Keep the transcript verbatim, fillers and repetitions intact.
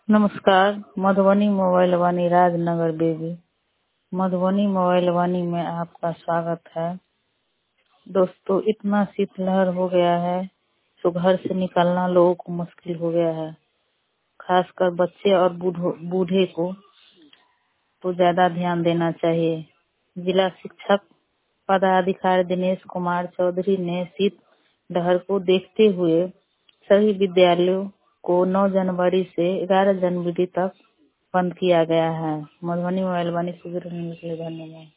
नमस्कार। Madhubani mobile Vani Rajnagar baby. Madhubani mobile Vani में आपका स्वागत है। दोस्तों, इतना शीतलहर हो गया है तो घर से निकलना लोगों को मुश्किल हो गया है। खासकर बच्चे और बूढ़े को तो ज्यादा ध्यान देना चाहिए। जिला शिक्षक पदाधिकारी दिनेश कुमार चौधरी ने शीत लहर को देखते हुए सभी विद्यालयों को नौ जनवरी से ग्यारह जनवरी तक बंद किया गया है। मधुबनी मोबाइल वाणी से जुड़ने के लिए धन्यवाद।